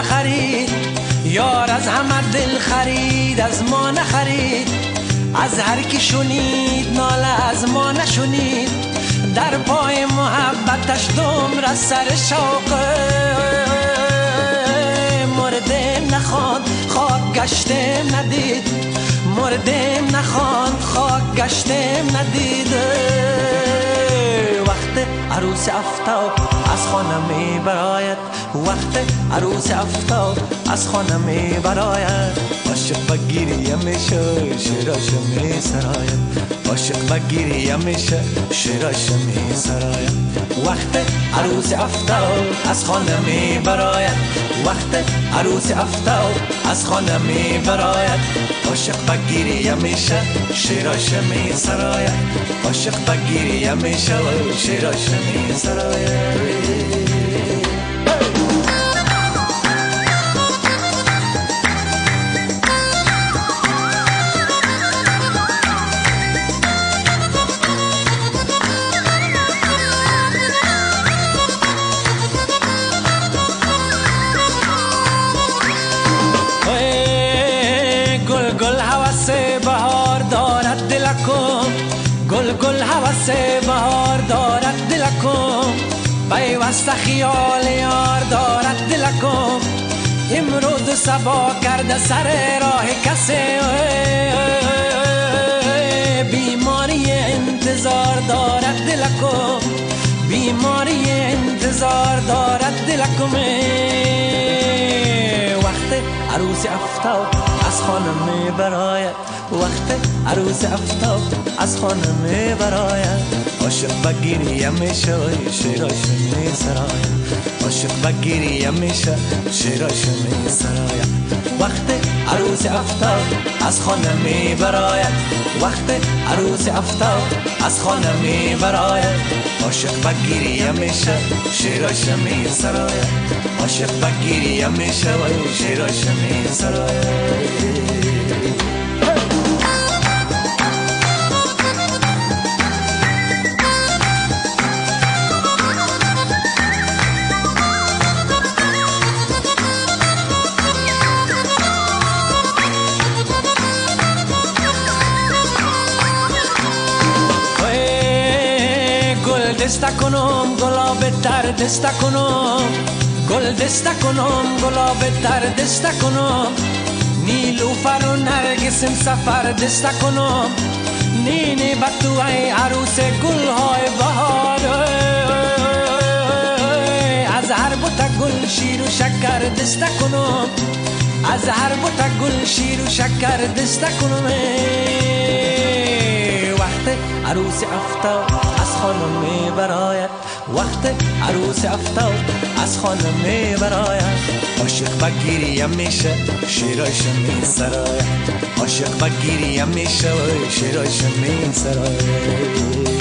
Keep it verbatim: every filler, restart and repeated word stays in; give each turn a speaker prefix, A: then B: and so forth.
A: بخرید، یار از همه دل خرید از ما نخرید. از هر کی شنید ناله از ما نشنید، در پای محبتش دم را سر شوقه. مردم نخوان خاک گشتم ندید، مردم نخوان خاک گشتم ندید. وقت عروس افتاب از خانه می براید، وقت عروس افتاب از خانه می براید. عاشق بگیری همیشه شیراش می سراید، عاشق بگیری همیشه شیراش می سراید. وقت عروس افتاب از خانه می براید، وقت عروس افتاب از خانه می براید. عاشق بگیری همیشه شیراش می سراید، عاشق بگیری همیشه شیراش می سراید. بهار دارد دلکم، گل گل هوس بهار دارد دلکم. پیوسته خیال یار دارد دلکم، امروز صبا کرده سر راه کسی. بیماری انتظار دارد دلکم، بیماری انتظار دارد دلکم. وقت عروس افتاب از خانه می براید، وقت عروس افتاب از خانه می براید. عاشق بگیری همیشه شیراش می سراید، عاشق بگیری همیشه شیراش می سراید. وقت عروس افتاب از خانه می براید، وقت عروس افتاب از خانه می براید. عاشق بگیری همیشه شیراش می سراید، عاشق بگیری همیشه شیراش می سراید. دسته کنم گلاب تر دسته کنم، گل دسته کنم گلاب تر دسته کنم. نیلوفر و نرگسم سفر دسته کنم، نینی بطو ای عروس گل های بهار. از هر بوته گل شیر و شکر دسته کنم، از هر بوته گل شیر و شکر دسته کنم. وقت عروس افتاب از خانه می براید، وقت عروس افتاب از خانه می براید. عاشق بگیری همیشه شیراش می سراید، عاشق بگیری همیشه شیراش می سراید.